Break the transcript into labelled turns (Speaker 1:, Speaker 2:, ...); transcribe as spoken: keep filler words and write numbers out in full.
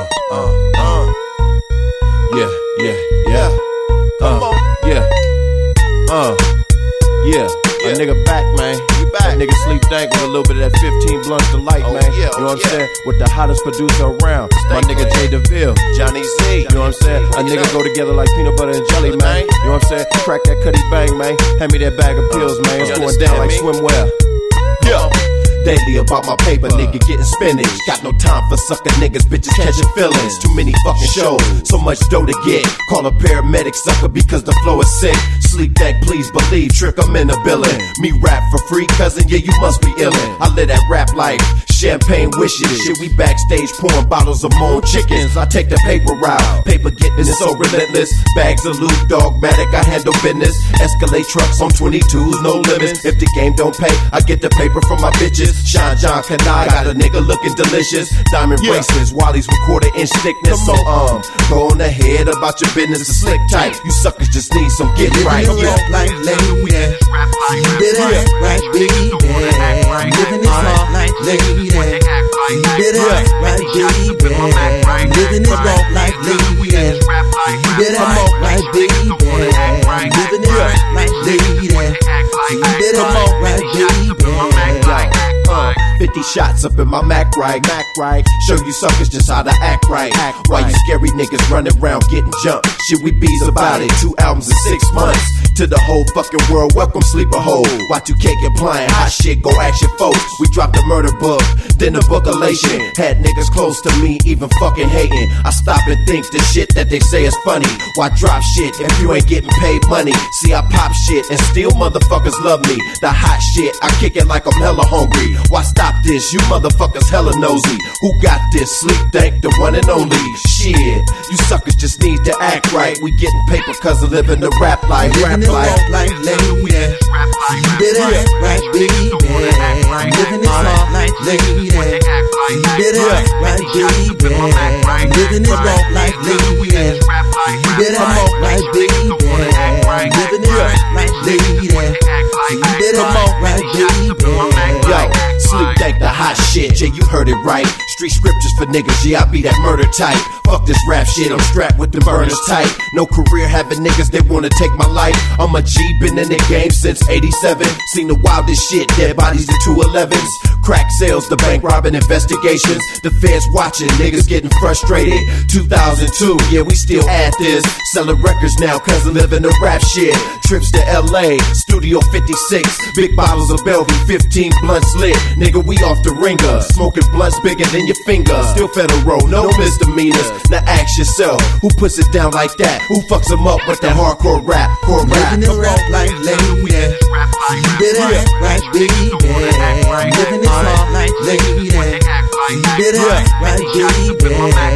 Speaker 1: uh, uh, uh. Yeah, yeah, yeah.
Speaker 2: Come
Speaker 1: uh,
Speaker 2: on.
Speaker 1: Yeah. Uh. Yeah.
Speaker 2: Yeah.
Speaker 1: A nigga back, man.
Speaker 2: You back.
Speaker 1: That nigga Sleep Dank with a little bit of that fifteen blunts to light,
Speaker 2: Oh,
Speaker 1: man.
Speaker 2: yeah,
Speaker 1: You know what
Speaker 2: yeah.
Speaker 1: I'm saying? With the hottest producer around. My
Speaker 2: Stank
Speaker 1: nigga
Speaker 2: Clan.
Speaker 1: Jay DeVille.
Speaker 2: Johnny Z.
Speaker 1: You know what I'm saying? A
Speaker 2: Bring it
Speaker 1: nigga
Speaker 2: up.
Speaker 1: go together like peanut butter and jelly,
Speaker 2: Little
Speaker 1: man.
Speaker 2: thing.
Speaker 1: You know what I'm saying? Crack that cutty bang, man. Hand me that bag of pills, man. It's
Speaker 2: You
Speaker 1: going down like
Speaker 2: understand me?
Speaker 1: swimwear.
Speaker 2: Yeah. Daily about my paper, nigga getting spinach. Got no time for sucker niggas, bitches catching feelings. Too many fucking shows, so much dough to get. Call a paramedic sucker because the flow is sick. Sleep Dank, please believe, trick, I'm in the building. Me rap for free, cousin, yeah, you must be illin'. I live that rap life, champagne wishes. Shit, we backstage pouring bottles of moon chickens. I take the paper route, paper getting it so relentless. Bags of loot, dogmatic, I handle business. Escalate trucks on twenty-twos, no limits. If the game don't pay, I get the paper from my bitches. Sean John Kanai got a nigga looking delicious. Diamond Yeah.
Speaker 1: bracelets, Wally's with quarter inch thickness. So um, go on ahead about your business, it's slick tight. You suckers just need some get right.
Speaker 3: Living
Speaker 1: Yeah.
Speaker 3: this life, lady. You better act right, baby. Living this life, like lady. You better act right, baby. Living this life, like lady. You better act right, baby. Living this life, like lady. You better act right, baby.
Speaker 1: Uh, fifty shots up in my Mac right, Mac right. Show you suckers just how to act right. Act Why
Speaker 2: right.
Speaker 1: you scary niggas running around getting jumped? Shit, we bees about it. Two albums in six months. To the whole fucking world, welcome sleeper hole. Y two K applying hot shit, go action folks. We dropped the murder book, then the book elation. Had niggas close to me, even fucking hating. I stop and think the shit that they say is funny. Why drop shit if you ain't getting paid money? See, I pop shit and still motherfuckers love me. The hot shit, I kick it like I'm hella hungry. Why stop this? You motherfuckers hella nosy. Who got this? Sleep Dank, the one and only. Shit, you suckers just need to act right. We getting paper cause of living the rap life. Rap
Speaker 3: Living this
Speaker 1: life.
Speaker 3: life, like lady. You better act right, baby. Living this life, like lady. You better act right, baby. Living this life, like lady. You better act right, baby. Living this life, like lady. You better act right, baby.
Speaker 1: Yo, Sleep Dank, the hot shit, yeah, you heard it right. Street scriptures for niggas, yeah, I be that murder type. Fuck this rap shit, I'm strapped with the burners tight. No career having niggas, they wanna take my life. I'm a G, been in the game since eighty-seven. Seen the wildest shit, dead bodies in two elevens. Crack sales, the bank robbing investigations. The feds watching, niggas getting frustrated. two thousand two, yeah, we still at this. Selling records now, cause I'm living the rap shit. Trips to L A, Studio fifty-six. Big bottles of Bellevue, fifteen blunts lit. Nigga, we off the ringer. Smoking blunts bigger than your finger. Still federal, no misdemeanors. Now ask yourself, who puts it down like that? Who fucks them up with that hardcore rap? Core rap.
Speaker 3: Living this life, like lady. You better act right, baby. Living this life, like lady. You better act right, baby.